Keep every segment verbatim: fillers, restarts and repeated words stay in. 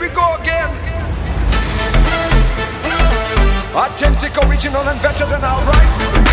we go again. Authentic, original and better than alright.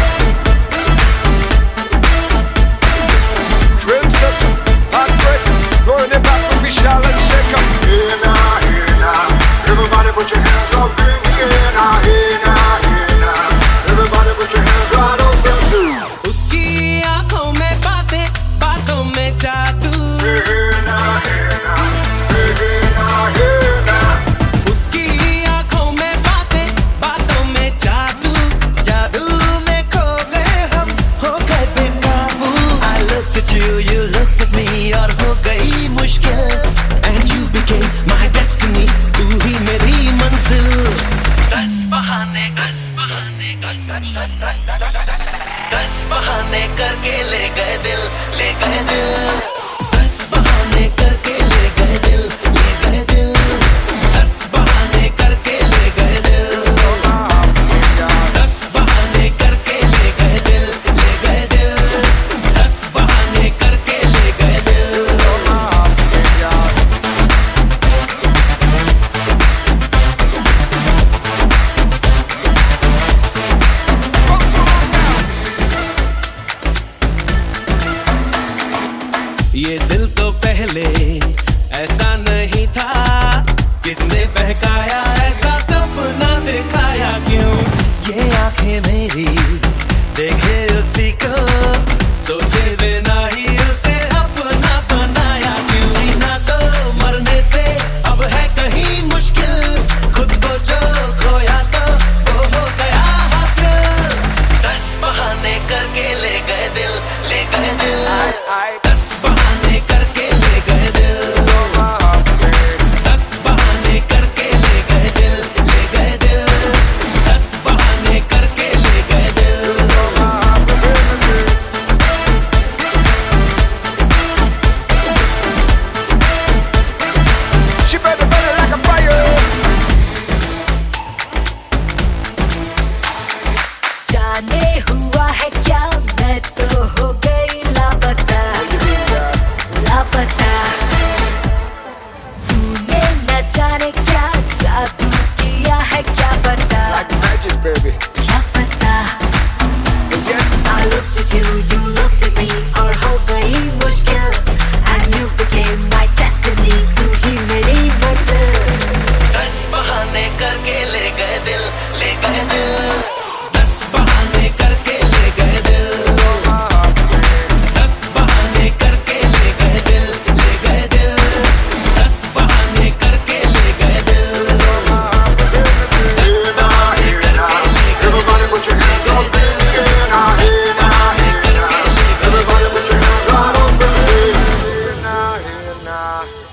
Drill set, heartbreak, going it back with Vishal and Shaker. Hey now, hey now, everybody put your hands up in the air now. Hey now, hey now, everybody put your hands right up in the air. उसकी आँखों में बातें, बातों में जादू. Hey now, hey now, hey now, hey now. उसकी आँखों में बातें, बातों में जादू. जादू में खो गए हम, हो गए बेकाबू. I looked at you, you looked at me, और हो गई मुश्किल. And you became my destiny, तू ही मेरी मंजिल. दस बहाने, दस बहाने, दस बहाने करके ले गए दिल, ले गए दिल. दस बहाने करके ले गए दिल, ले गए दिल. दस बहाने करके ले गए दिल. दस बहाने करके ले गए दिल, ले गए दिल. दस बहाने करके ले गए दिल. ये दिल तो पहले ऐसा नहीं था. किसने बहकाया, ऐसा सपना दिखाया क्यों? ये आंखें मेरी देखे उसी को, सोचे बिना ही उसे अपना बनाया क्यों? जीना तो मरने से अब है कहीं मुश्किल. खुद को जो खोया तो वो हो गया हासिल. दस बहाने करके ले गए दिल, ले गए दिल. दस बहाने करके ले गए दिल. दस बहाने करके ले गए दिल, ले गए दिल. दस बहाने करके ले गए दिल. She better burn like a fire. जाने हुआ है क्या, मैं तो हो गई लापता, लापता. तूने न जाने क्या जादू किया है, क्या पता, Like magic, baby. क्या पता. Yeah. I looked at you, you looked at me, और हो गई मुश्किल. And you became my destiny, तू ही मेरी मंजिल. दस बहाने करके ले गए दिल, ले गए दिल. दस बहाने करके ले गए दिल. दस बहाने करके ले गए दिल, ले गए दिल. दस बहाने करके ले गए दिल. दस बहाने करके ले गए दिल. Everybody put your hands up in the air now. Hey now, hey now. Everybody put your hands right up in the air now. Hey now.